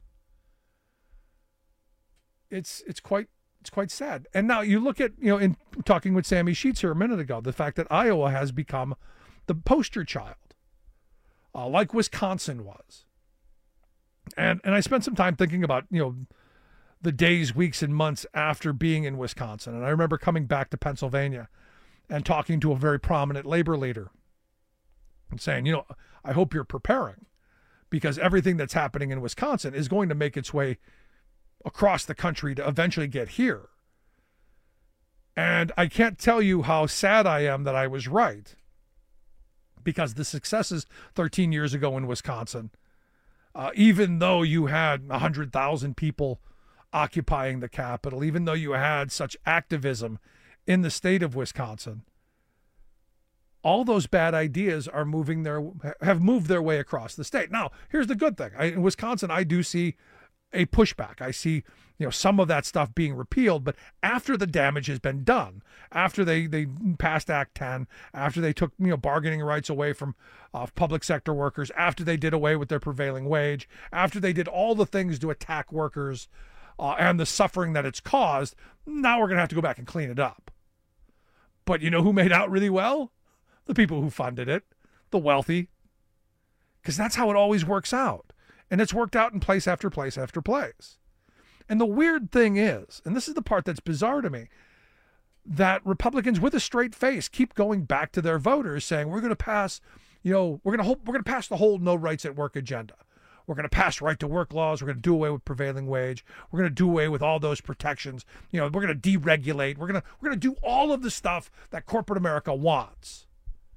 It's it's quite it's quite sad. And now you look at, you know, in talking with Sammy Sheets here a minute ago, the fact that Iowa has become the poster child, uh, like Wisconsin was. And and I spent some time thinking about, you know, the days, weeks, and months after being in Wisconsin. And I remember coming back to Pennsylvania and talking to a very prominent labor leader and saying, you know, I hope you're preparing, because everything that's happening in Wisconsin is going to make its way across the country to eventually get here. And I can't tell you how sad I am that I was right, because the successes thirteen years ago in Wisconsin, uh, even though you had one hundred thousand people occupying the Capitol, even though you had such activism in the state of Wisconsin, all those bad ideas are moving their have moved their way across the state. Now, here's the good thing. I, in Wisconsin, I do see a pushback. I see, you know, some of that stuff being repealed, but after the damage has been done, after they, they passed Act ten, after they took, you know, bargaining rights away from uh, public sector workers, after they did away with their prevailing wage, after they did all the things to attack workers uh, and the suffering that it's caused, now we're going to have to go back and clean it up. But you know who made out really well? The people who funded it, the wealthy, because that's how it always works out. And it's worked out in place after place after place. And the weird thing is, and this is the part that's bizarre to me, that Republicans with a straight face keep going back to their voters saying, we're going to pass, you know, we're going to we're going to pass the whole no rights at work agenda. We're going to pass right to work laws. We're going to do away with prevailing wage. We're going to do away with all those protections. You know, we're going to deregulate. We're going to we're going to do all of the stuff that corporate America wants.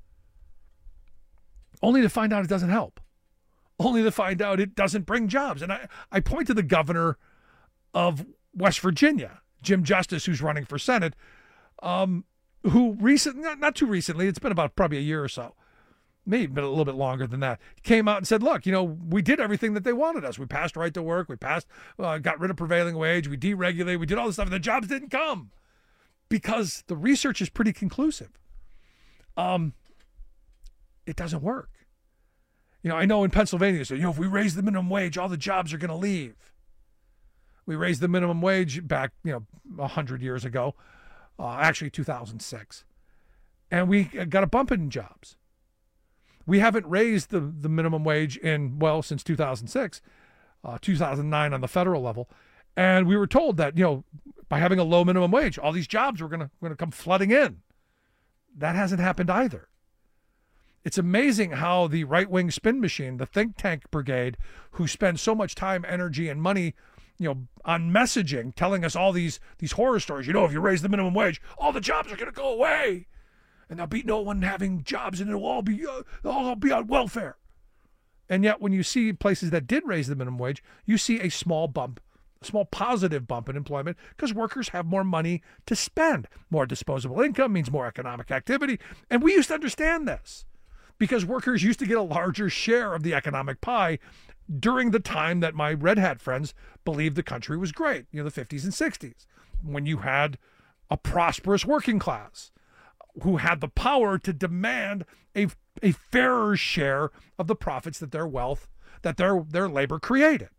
Only to find out it doesn't help. Only to find out it doesn't bring jobs. And I, I point to the governor of West Virginia, Jim Justice, who's running for Senate, um, who recently, not, not too recently, it's been about probably a year or so, maybe been a little bit longer than that, came out and said, look, you know, we did everything that they wanted us. We passed right to work. We passed, uh, got rid of prevailing wage. We deregulated. We did all this stuff, and the jobs didn't come because the research is pretty conclusive. Um, it doesn't work. You know, I know in Pennsylvania, so, you know, if we raise the minimum wage, all the jobs are going to leave. We raised the minimum wage back, you know, one hundred years ago, uh, actually two thousand six. And we got a bump in jobs. We haven't raised the, the minimum wage in, well, since two thousand six, uh, two thousand nine on the federal level. And we were told that, you know, by having a low minimum wage, all these jobs were going to going to come flooding in. That hasn't happened either. It's amazing how the right-wing spin machine, the think tank brigade, who spend so much time, energy, and money, you know, on messaging, telling us all these these horror stories. You know, if you raise the minimum wage, all the jobs are going to go away, and there'll be no one having jobs, and it'll all be uh, they'll all be on welfare. And yet, when you see places that did raise the minimum wage, you see a small bump, a small positive bump in employment, because workers have more money to spend. More disposable income means more economic activity, and we used to understand this, because workers used to get a larger share of the economic pie during the time that my red hat friends believed the country was great, you know, the fifties and sixties, when you had a prosperous working class who had the power to demand a, a fairer share of the profits that their wealth, that their, their labor created.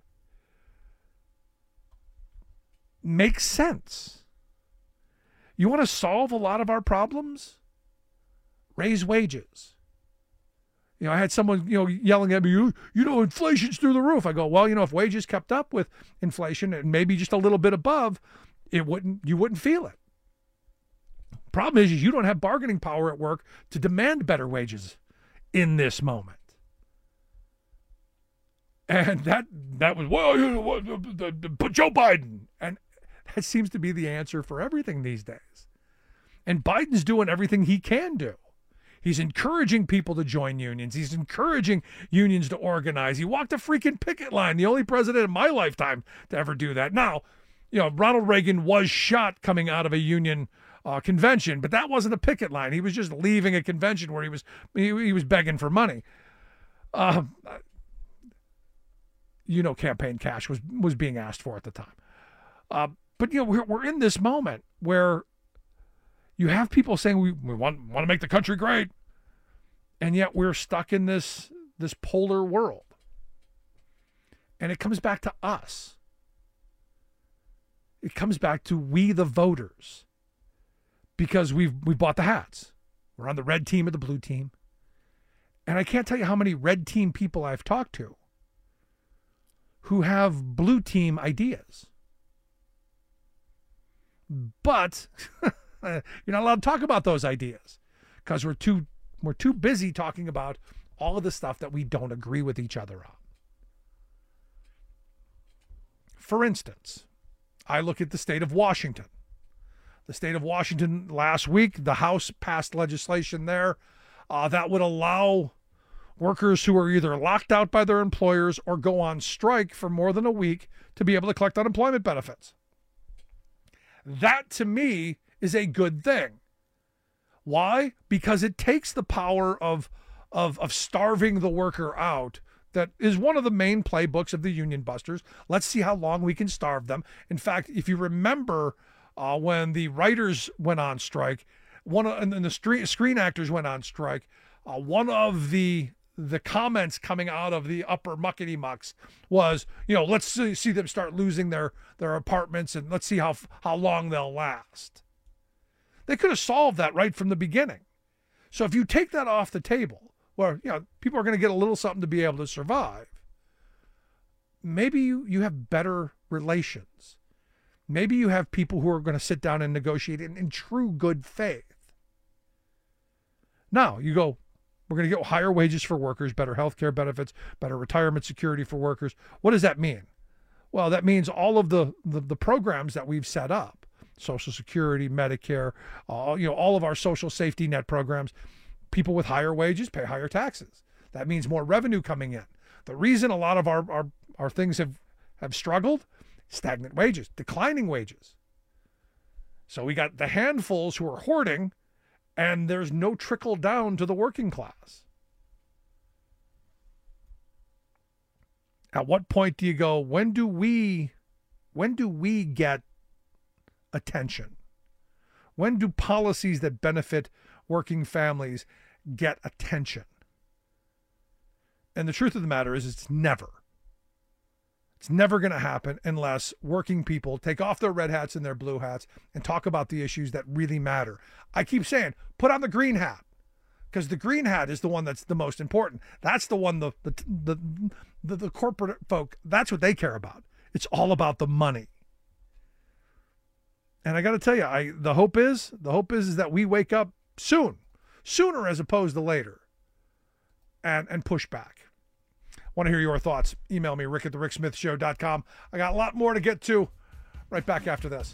Makes sense. You want to solve a lot of our problems? Raise wages. You know, I had someone, you know, yelling at me, you, you know, inflation's through the roof. I go, well, you know, if wages kept up with inflation and maybe just a little bit above, it wouldn't, you wouldn't feel it. Problem is, is you don't have bargaining power at work to demand better wages in this moment. And that, that was, well, you know, put Joe Biden. And that seems to be the answer for everything these days. And Biden's doing everything he can do. He's encouraging people to join unions. He's encouraging unions to organize. He walked a freaking picket line, the only president in my lifetime to ever do that. Now, you know, Ronald Reagan was shot coming out of a union uh, convention, but that wasn't a picket line. He was just leaving a convention where he was he, he was begging for money. Uh, you know, campaign cash was was being asked for at the time. Uh, but you know, we're we're in this moment where you have people saying we, we want want to make the country great, and yet we're stuck in this this polar world. And it comes back to us. It comes back to we the voters, because we've we've bought the hats. We're on the red team or the blue team. And I can't tell you how many red team people I've talked to who have blue team ideas. But you're not allowed to talk about those ideas because we're too we're too busy talking about all of the stuff that we don't agree with each other on. For instance, I look at the state of Washington. The state of Washington last week, the House passed legislation there uh, that would allow workers who are either locked out by their employers or go on strike for more than a week to be able to collect unemployment benefits. That, to me, is a good thing. Why? Because it takes the power of, of, of starving the worker out. That is one of the main playbooks of the union busters. Let's see how long we can starve them. In fact, if you remember uh, when the writers went on strike, one of, and the screen, screen actors went on strike, uh, one of the the comments coming out of the upper muckety mucks was, you know, let's see, see them start losing their, their apartments and let's see how how long they'll last. They could have solved that right from the beginning. So if you take that off the table, where, you know, people are going to get a little something to be able to survive, maybe you, you have better relations. Maybe you have people who are going to sit down and negotiate in, in true good faith. Now, you go, we're going to get higher wages for workers, better health care benefits, better retirement security for workers. What does that mean? Well, that means all of the, the, the programs that we've set up, Social Security, Medicare, uh, you know, all of our social safety net programs, people with higher wages pay higher taxes. That means more revenue coming in. The reason a lot of our, our, our things have, have struggled, stagnant wages, declining wages. So we got the handfuls who are hoarding, and there's no trickle down to the working class. At what point do you go, when do we, when do we get attention? When do policies that benefit working families get attention? And the truth of the matter is, it's never. It's never going to happen unless working people take off their red hats and their blue hats and talk about the issues that really matter. I keep saying, put on the green hat, because the green hat is the one that's the most important. That's the one the the the, the, the corporate folk, that's what they care about. It's all about the money. And I got to tell you, I the hope is, the hope is, is that we wake up soon, sooner as opposed to later, and, and push back. Want to hear your thoughts? Email me, rick at the rick smith show dot com. I got a lot more to get to. Right back after this.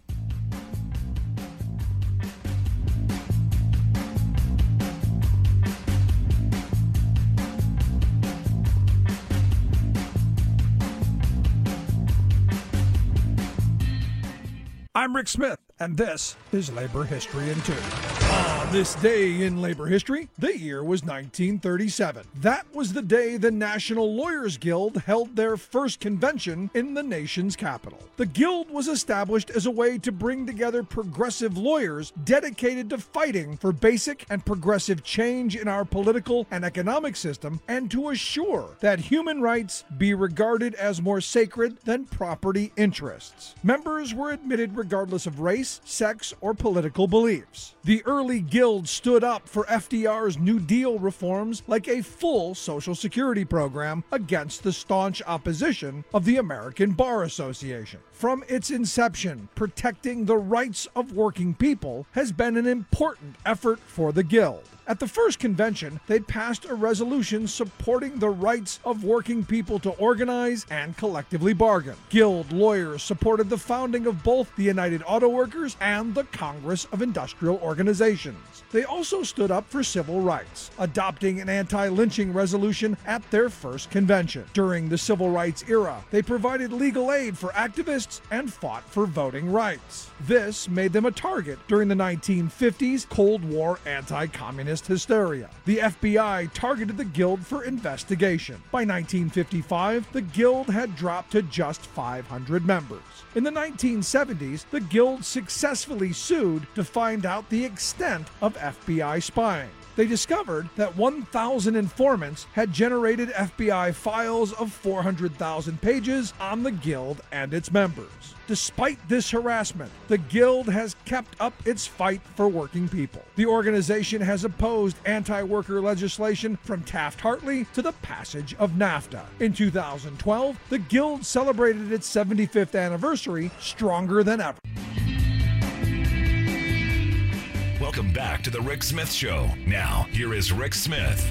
I'm Rick Smith, and this is Labor History in Two. On this day in labor history, the year was nineteen thirty-seven. That was the day the National Lawyers Guild held their first convention in the nation's capital. The Guild was established as a way to bring together progressive lawyers dedicated to fighting for basic and progressive change in our political and economic system, and to assure that human rights be regarded as more sacred than property interests. Members were admitted regardless of race, sex, or political beliefs. The early Guild stood up for F D R's New Deal reforms like a full Social Security program against the staunch opposition of the American Bar Association. From its inception, protecting the rights of working people has been an important effort for the Guild. At the first convention, they passed a resolution supporting the rights of working people to organize and collectively bargain. Guild lawyers supported the founding of both the United Auto Workers and the Congress of Industrial Organizations. They also stood up for civil rights, adopting an anti-lynching resolution at their first convention. During the civil rights era, they provided legal aid for activists and fought for voting rights. This made them a target during the nineteen fifties Cold War anti-communist hysteria. The F B I targeted the Guild for investigation. By nineteen fifty-five, the Guild had dropped to just five hundred members. In the nineteen seventies, the Guild successfully sued to find out the extent of F B I spying. They discovered that one thousand informants had generated F B I files of four hundred thousand pages on the Guild and its members. Despite this harassment, the Guild has kept up its fight for working people. The organization has opposed anti-worker legislation from Taft-Hartley to the passage of NAFTA. In two thousand twelve, the Guild celebrated its seventy-fifth anniversary stronger than ever. Welcome back to the Rick Smith Show. Now, here is Rick Smith.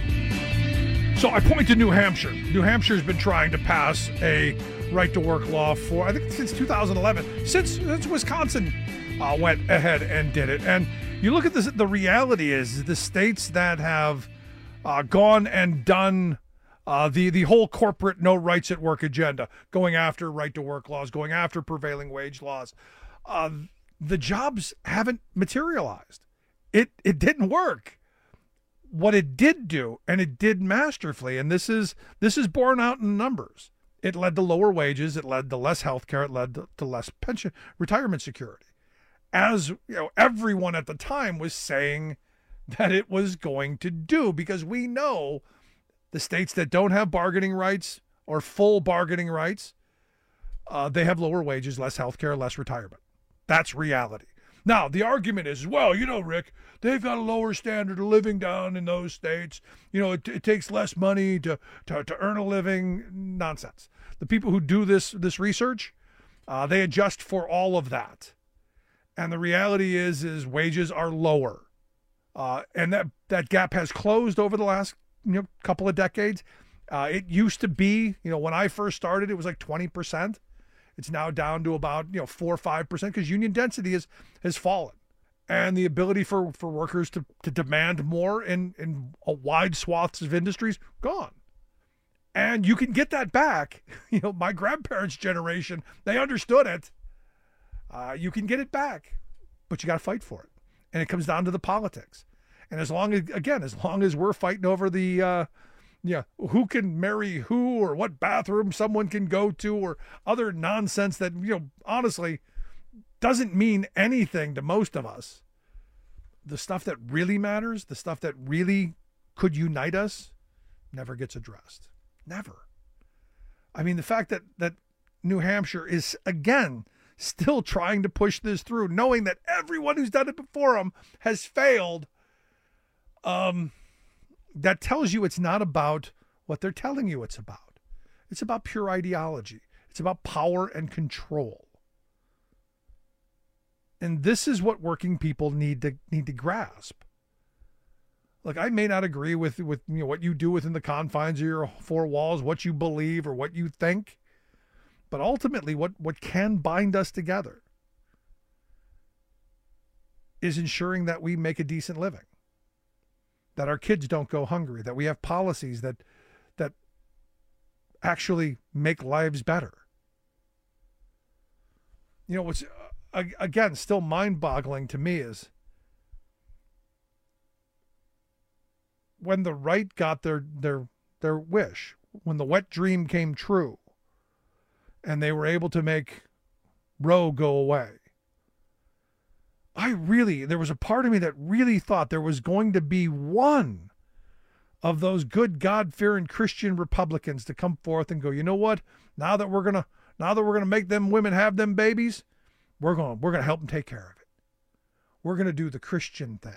So I point to New Hampshire. New Hampshire's been trying to pass a right-to-work law for, I think, since two thousand eleven, since, since Wisconsin uh, went ahead and did it. And you look at this, the reality is the states that have uh, gone and done uh, the, the whole corporate no rights at work agenda, going after right-to-work laws, going after prevailing wage laws, uh, the jobs haven't materialized. It it didn't work. What it did do, and it did masterfully, and this is this is borne out in numbers. It led to lower wages. It led to less health care. It led to, to less pension, retirement security. As you know, everyone at the time was saying that it was going to do, because we know the states that don't have bargaining rights or full bargaining rights, uh, they have lower wages, less health care, less retirement. That's reality. Now, the argument is, well, you know, Rick, they've got a lower standard of living down in those states. You know, it, it takes less money to, to, to earn a living. Nonsense. The people who do this, this research, uh, they adjust for all of that. And the reality is, is wages are lower. Uh, and that, that gap has closed over the last you know, couple of decades. Uh, it used to be, you know, when I first started, it was like twenty percent. It's now down to about, you know, four or five percent because union density is, has fallen. And the ability for, for workers to, to demand more in, in a wide swaths of industries, gone. And you can get that back. You know, my grandparents' generation, they understood it. Uh, you can get it back, but you got to fight for it. And it comes down to the politics. And as long as, again, as long as we're fighting over the, uh, yeah, who can marry who or what bathroom someone can go to or other nonsense that, you know, honestly doesn't mean anything to most of us. The stuff that really matters, the stuff that really could unite us, never gets addressed. Never. I mean, the fact that, that New Hampshire is, again, still trying to push this through, knowing that everyone who's done it before them has failed, um, that tells you it's not about what they're telling you it's about. It's about pure ideology. It's about power and control. And this is what working people need to need to grasp. Look, I may not agree with, with you know, what you do within the confines of your four walls, what you believe or what you think, but ultimately what, what can bind us together is ensuring that we make a decent living, that our kids don't go hungry, that we have policies that that actually make lives better. You know, what's, uh, again, still mind-boggling to me is when the right got their, their, their wish, when the wet dream came true, and they were able to make Roe go away. I really, there was a part of me that really thought there was going to be one of those good God-fearing Christian Republicans to come forth and go, you know what? Now that we're gonna, now that we're gonna make them women have them babies, we're going, we're gonna help them take care of it. We're gonna do the Christian thing.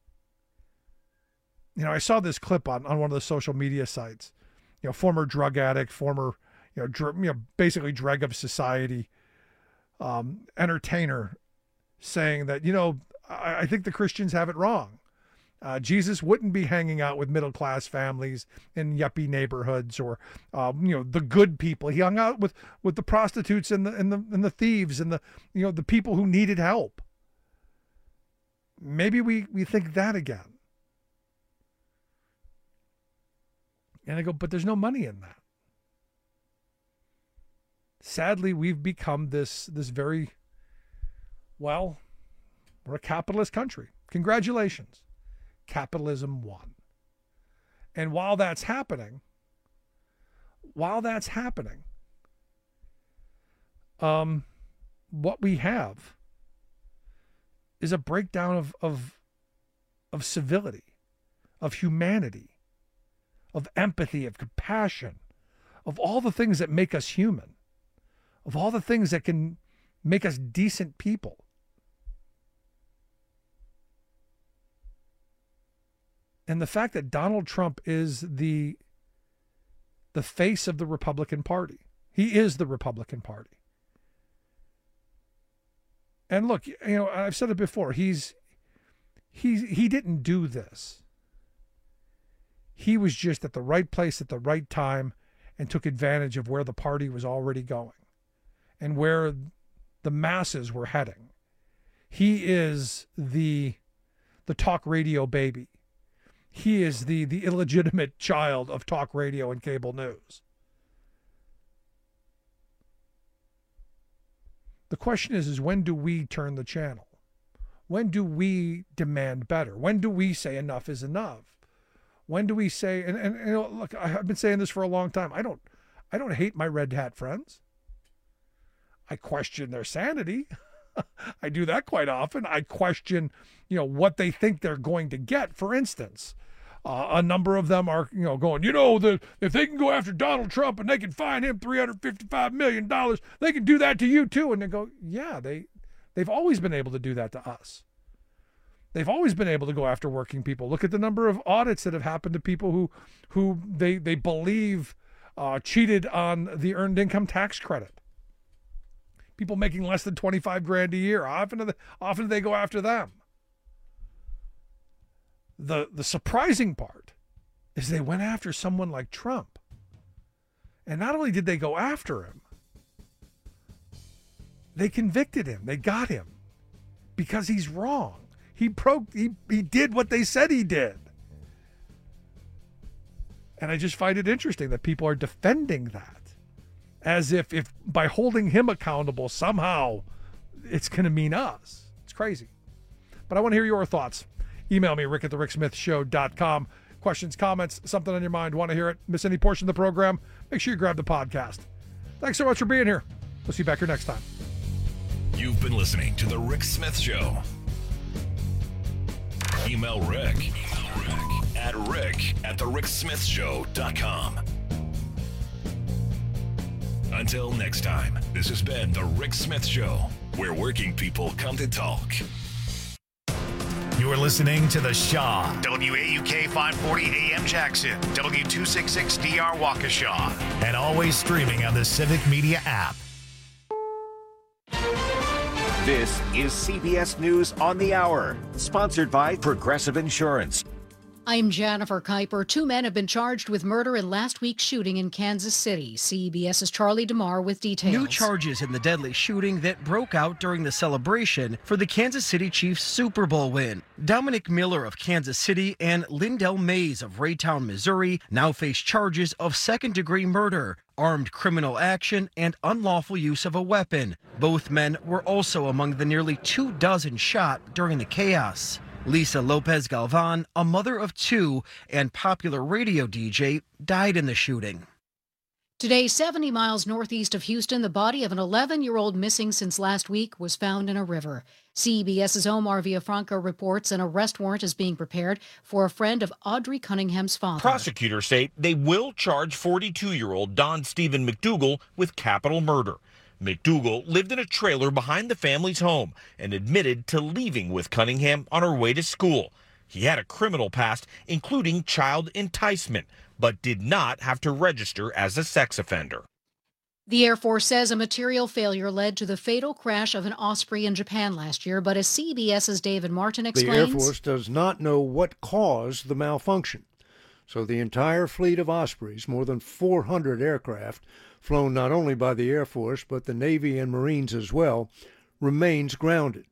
You know, I saw this clip on, on one of the social media sites. You know, former drug addict, former, you know, dr- you know, basically dreg of society, um, entertainer, saying that, you know, I, I think the Christians have it wrong. Uh, Jesus wouldn't be hanging out with middle-class families in yuppie neighborhoods or, um, you know, the good people. He hung out with, with the prostitutes and the, and the, and the thieves and the, you know, the people who needed help. Maybe we, we think that again. And I go, but there's no money in that. Sadly, we've become this, this very, well, we're a capitalist country. Congratulations. Capitalism won. And while that's happening, while that's happening, um, what we have is a breakdown of, of, of civility, of humanity, of empathy, of compassion, of all the things that make us human, of all the things that can make us decent people. And the fact that Donald Trump is the, the face of the Republican Party. He is the Republican Party. And look, you know, I've said it before, he's he he didn't do this. He was just at the right place at the right time and took advantage of where the party was already going and where the masses were heading. He is the the talk radio baby. He is the the illegitimate child of talk radio and cable news. The question is, is when do we turn the channel? When do we demand better? When do we say enough is enough? When do we say, and, and, and you know, look, I've been saying this for a long time. I don't, I don't hate my red hat friends. I question their sanity. I do that quite often. I question, you know, what they think they're going to get. For instance, uh, a number of them are, you know, going, you know, the if they can go after Donald Trump and they can fine him three hundred fifty-five million dollars, they can do that to you too. And they go, yeah, they, they've always been able to do that to us. They've always been able to go after working people. Look at the number of audits that have happened to people who, who they they believe uh, cheated on the earned income tax credit. People making less than twenty-five grand a year. Often, do they, often do they go after them. The the surprising part is they went after someone like Trump. And not only did they go after him, they convicted him. They got him because he's wrong. He pro he, he did what they said he did. And I just find it interesting that people are defending that as if, if by holding him accountable somehow it's going to mean us. It's crazy. But I want to hear your thoughts. Email me, rick at the rick smith show dot com. Questions, comments, something on your mind, want to hear it, miss any portion of the program, make sure you grab the podcast. Thanks so much for being here. We'll see you back here next time. You've been listening to The Rick Smith Show. Email Rick, Email Rick at rick at the rick smith show dot com. Until next time, this has been The Rick Smith Show, where working people come to talk. You're listening to The Shaw, W A U K five forty A M Jackson, W two sixty-six D R Waukesha, and always streaming on the Civic Media app. This is C B S News on the Hour, sponsored by Progressive Insurance. I'm Jennifer Kuiper. Two men have been charged with murder in last week's shooting in Kansas City. CBS's Charlie DeMar with details. New charges in the deadly shooting that broke out during the celebration for the Kansas City Chiefs Super Bowl win. Dominic Miller of Kansas City and Lindell Mays of Raytown, Missouri now face charges of second-degree murder, armed criminal action, and unlawful use of a weapon. Both men were also among the nearly two dozen shot during the chaos. Lisa Lopez Galvan, a mother of two and popular radio D J, died in the shooting. Today, seventy miles northeast of Houston, the body of an eleven-year-old missing since last week was found in a river. CBS's Omar Villafranca reports an arrest warrant is being prepared for a friend of Audrey Cunningham's father. Prosecutors say they will charge forty-two-year-old Don Stephen McDougal with capital murder. McDougal lived in a trailer behind the family's home and admitted to leaving with Cunningham on her way to school. He had a criminal past, including child enticement, but did not have to register as a sex offender. The Air Force says a material failure led to the fatal crash of an Osprey in Japan last year, but as CBS's David Martin explains, the Air Force does not know what caused the malfunction. So the entire fleet of Ospreys, more than four hundred aircraft, flown not only by the Air Force but the Navy and Marines as well, remains grounded.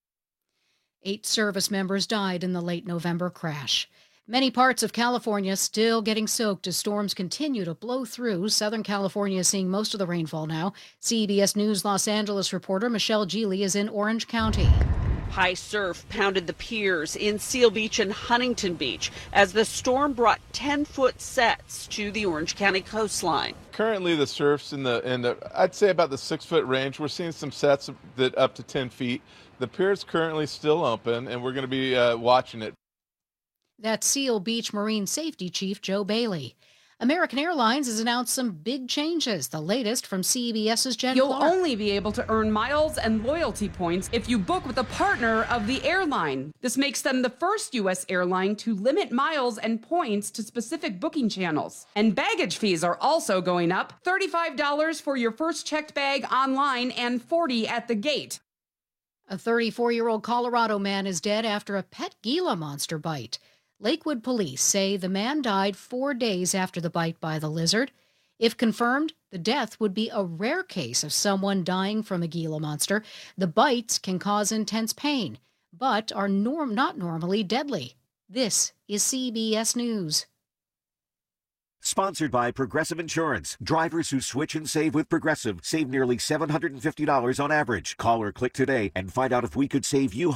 Eight service members died in the late November crash. Many parts of California still getting soaked as storms continue to blow through. Southern California is seeing most of the rainfall now. C B S News Los Angeles reporter Michelle Geely is in Orange County. High surf pounded the piers in Seal Beach and Huntington Beach as the storm brought ten-foot sets to the Orange County coastline. Currently, the surf's in the, in the I'd say about the six-foot range. We're seeing some sets that up to ten feet. The pier's currently still open, and we're going to be uh, watching it. That's Seal Beach Marine Safety Chief Joe Bailey. American Airlines has announced some big changes. The latest from CBS's Jen You'll Clark. only be able to earn miles and loyalty points if you book with a partner of the airline. This makes them the first U S airline to limit miles and points to specific booking channels. And baggage fees are also going up. thirty-five dollars for your first checked bag online and forty dollars at the gate. A thirty-four-year-old Colorado man is dead after a pet Gila monster bite. Lakewood police say the man died four days after the bite by the lizard. If confirmed, the death would be a rare case of someone dying from a Gila monster. The bites can cause intense pain, but are norm- not normally deadly. This is C B S News. Sponsored by Progressive Insurance. Drivers who switch and save with Progressive save nearly seven hundred fifty dollars on average. Call or click today and find out if we could save you